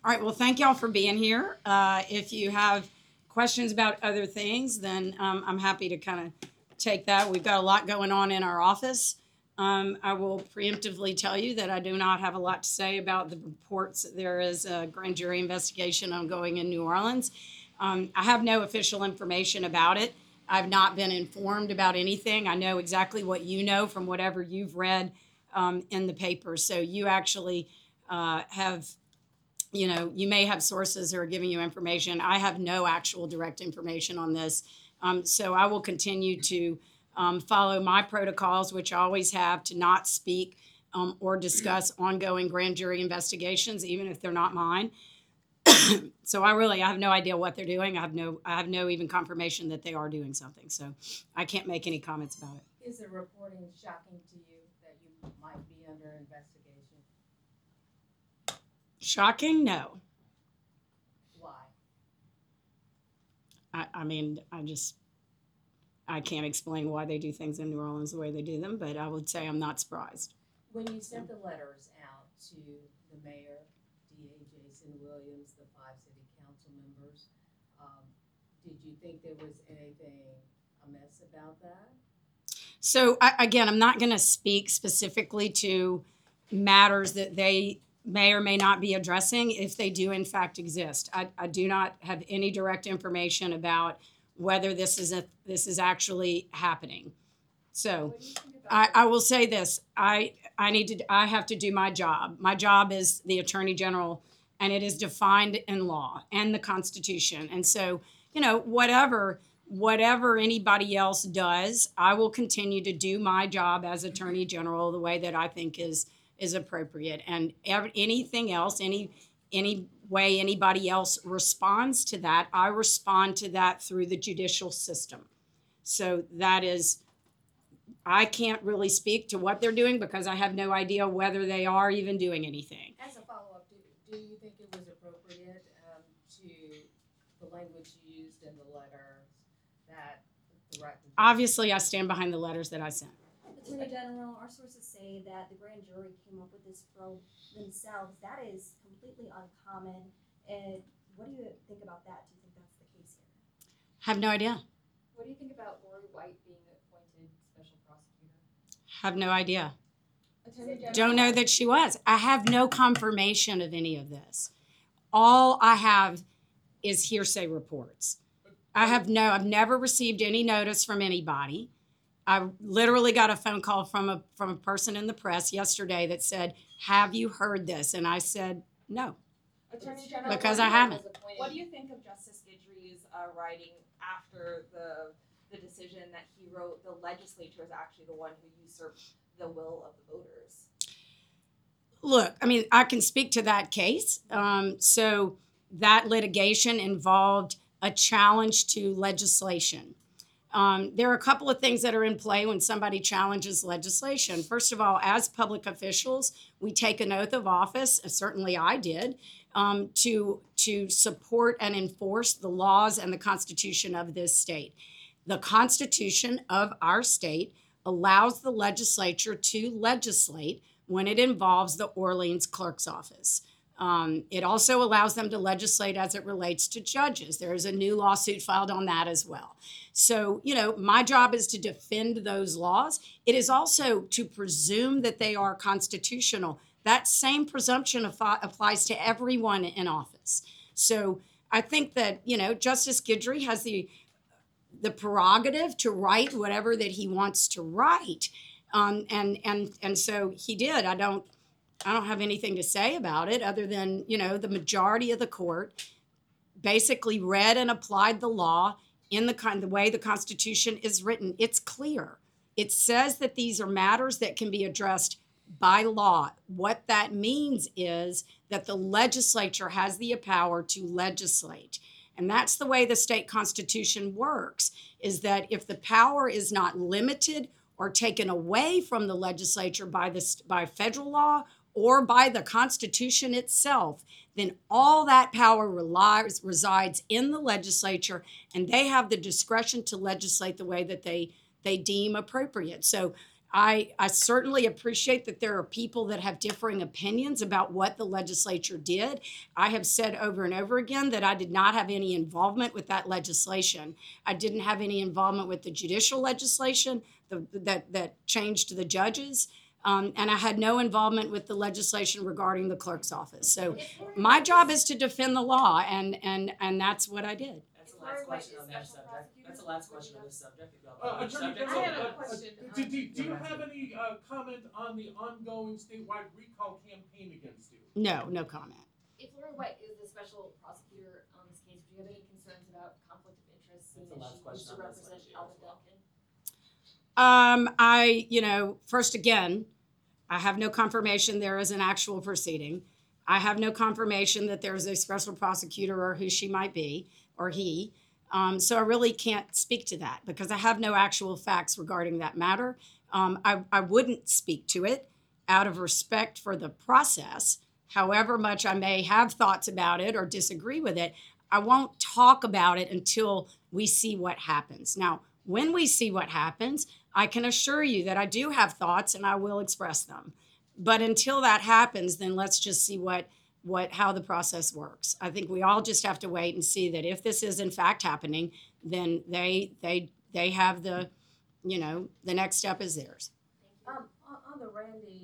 All right, well, thank y'all for being here. If you have questions about other things, then I'm happy to kind of take that. We've got a lot going on in our office. I will preemptively tell you that I do not have a lot to say about the reports. There is a grand jury investigation ongoing in New Orleans. I have no official information about it. I've not been informed about anything. I know exactly what you know from whatever you've read in the paper. So you actually have, you may have sources who are giving you information. I have no actual direct information on this. So I will continue to follow my protocols, which I always have, to not speak or discuss ongoing grand jury investigations, even if they're not mine. So I have no idea what they're doing. I have no even confirmation that they are doing something. So I can't make any comments about it. Is the reporting shocking to you that you might be under investigation? Shocking? No. Why? I mean, I can't explain why they do things in New Orleans the way they do them, but I would say I'm not surprised. When you sent the letters out to the mayor, DA Jason Williams, the 5 city council members, did you think there was anything amiss about that? So again, I'm not going to speak specifically to matters that they may or may not be addressing if they do in fact exist. I do not have any direct information about whether this is actually happening. So I will say this: I have to do my job. My job is the Attorney General, and it is defined in law and the Constitution. And so, whatever anybody else does, I will continue to do my job as Attorney General the way that I think is appropriate. And anything else, any way anybody else responds to that, I respond to that through the judicial system. So that is, I can't really speak to what they're doing because I have no idea whether they are even doing anything. As a follow-up, do you think it was appropriate to the language used in the letter that threatened? Obviously, I stand behind the letters that I sent. Attorney General, our sources say that the grand jury came up with this for themselves. That is completely uncommon. And what do you think about that? Do you think that's the case here? Have no idea. What do you think about Lori White being appointed special prosecutor? Have no idea. Attorney General, Don't know that she was. I have no confirmation of any of this. All I have is hearsay reports. I've never received any notice from anybody. I literally got a phone call from a person in the press yesterday that said, "Have you heard this?" And I said, "No." Attorney General, Because I haven't. what do you think of Justice Guidry's writing after the decision that he wrote? The legislature is actually the one who usurped the will of the voters. Look, I mean, I can speak to that case. So that litigation involved a challenge to legislation. There are a couple of things that are in play when somebody challenges legislation. First of all, as public officials, we take an oath of office, certainly I did, to support and enforce the laws and the Constitution of this state. The Constitution of our state allows the legislature to legislate when it involves the Orleans Clerk's Office. It also allows them to legislate as it relates to judges. There is a new lawsuit filed on that as well. So, my job is to defend those laws. It is also to presume that they are constitutional. That same presumption applies to everyone in office. So I think that, Justice Guidry has the prerogative to write whatever that he wants to write. And so he did. I don't have anything to say about it other than, the majority of the court basically read and applied the law in the way the Constitution is written. It's clear. It says that these are matters that can be addressed by law. What that means is that the legislature has the power to legislate. And that's the way the state constitution works, is that if the power is not limited or taken away from the legislature by federal law or by the Constitution itself, then all that power resides in the legislature, and they have the discretion to legislate the way that they deem appropriate. So I certainly appreciate that there are people that have differing opinions about what the legislature did. I have said over and over again that I did not have any involvement with that legislation. I didn't have any involvement with the judicial legislation that changed the judges. And I had no involvement with the legislation regarding the clerk's office. So my job is to defend the law, and that's what I did. That's the If Lori last White question is on that special subject. prosecutor, That's the last would question you on know? this subject. If y'all have Attorney subjects, I have General, a question. do you have any comment on the ongoing statewide recall campaign against you? No comment. If Lori White is the special prosecutor on this case, do you have any concerns about conflict of interest, seeing That's the that last she used question to on this represent issue as Alvin well. Duncan? First again, I have no confirmation there is an actual proceeding. I have no confirmation that there's a special prosecutor or who she might be, or he. So I really can't speak to that because I have no actual facts regarding that matter. I wouldn't speak to it out of respect for the process. However much I may have thoughts about it or disagree with it, I won't talk about it until we see what happens. Now, when we see what happens, I can assure you that I do have thoughts and I will express them. But until that happens, then let's just see how the process works. I think we all just have to wait and see that if this is in fact happening, then they have the next step is theirs. On the Randy